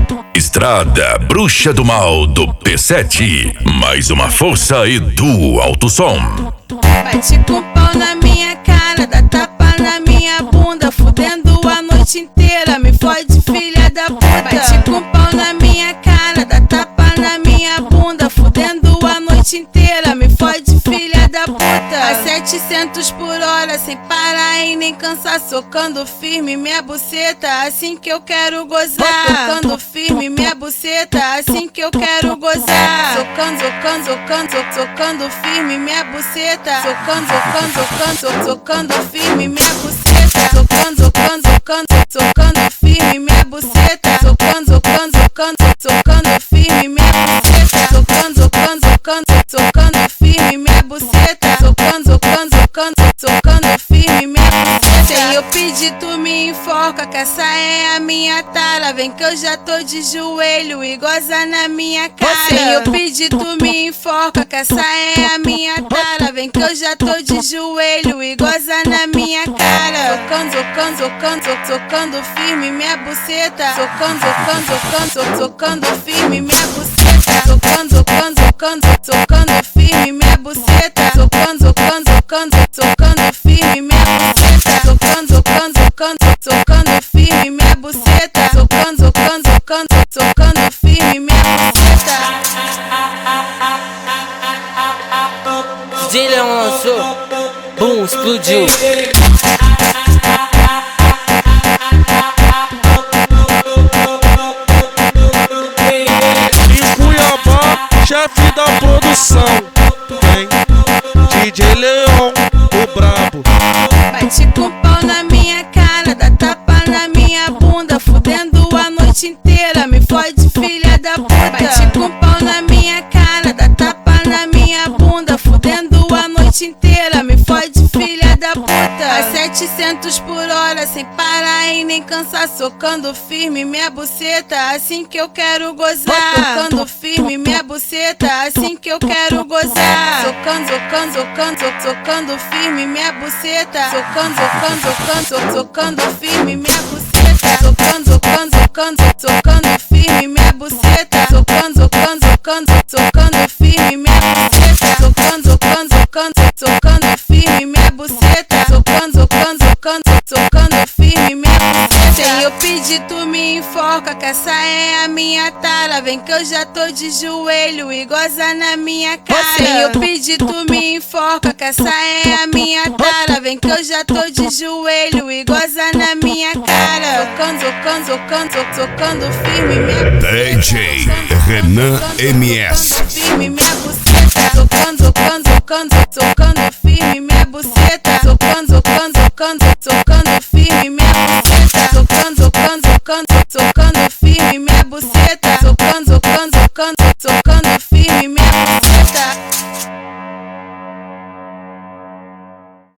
Estrada Bruxa do Mal do P7. Mais uma força e do alto som. Bate com pau na minha cara, dá tapa na minha bunda, fudendo a noite inteira, me fode filha da puta. Bate com pau na minha cara, dá tapa na minha bunda, fudendo a noite inteira, me fode filha da puta. A 700 por hora, sem parar e nem cansar, socando firme minha buceta, assim que eu quero gozar. Socando firme minha buceta, assim que eu quero gozar. Socando, socando, socando, socando firme minha buceta. Socando, socando, socando, socando firme minha buceta. Socando, socando, socando, socando firme minha buceta. Socando, socando, socando, socando firme minha buceta. Socando, socando, socando, socando firme minha buceta. Socando, socando, socando, socando firme minha buceta. Sem eu pedir tu me enforca, que essa é a minha tara. Vem que eu já tô de joelho e goza na minha cara. Sem eu pedir tu me enforca, que essa é a minha tara. Vem que eu já tô de joelho e goza na minha cara. Socando, socando, socando, socando firme minha buceta. Socando, socando, socando, socando firme minha buceta. Socando, socando, socando, socando firme minha buceta. Socando, socando, socando, socando firme minha buceta. Socando, socando, socando, socando firme minha buceta. Socando, socando, socando, socando firme minha buceta. DJ Leão lançou, bum, explodiu. Em Cuiabá, chefe da produção, tem DJ Leão, o brabo. Bate com pau na minha cara, dá tapa na minha bunda, fudendo a noite inteira, me fode filha da puta. Bate com pau na minha cara, dá tapa na minha bunda, fudendo a noite inteira, me fode filha da puta. A 700 por hora, sem parar e nem cansar, socando firme minha buceta, assim que eu quero gozar. Socando firme minha buceta, assim que eu quero gozar. Socando, socando, socando, socando firme minha buceta. Socando, socando, socando, socando firme minha buceta. Socando, socando, socando, socando firme minha buceta. Socando, socando, socando, socando firme minha buceta. Socando, socando, socando, socando firme minha buceta. Socando, socando, socando, socando firme minha buceta. Sem eu pedir tu me enforca, que essa é a minha tara. Vem que eu já tô de joelho e goza na minha cara. Sem eu pedir tu me enforca, que essa é a minha tara. Vem que eu já tô de joelho e goza na minha cara. Socando, socando, socando, socando firme minha buceta. DJ Renan MS. Firme minha buceta. Socando, socando, socando, socando firme minha buceta. Socando, socando, socando, socando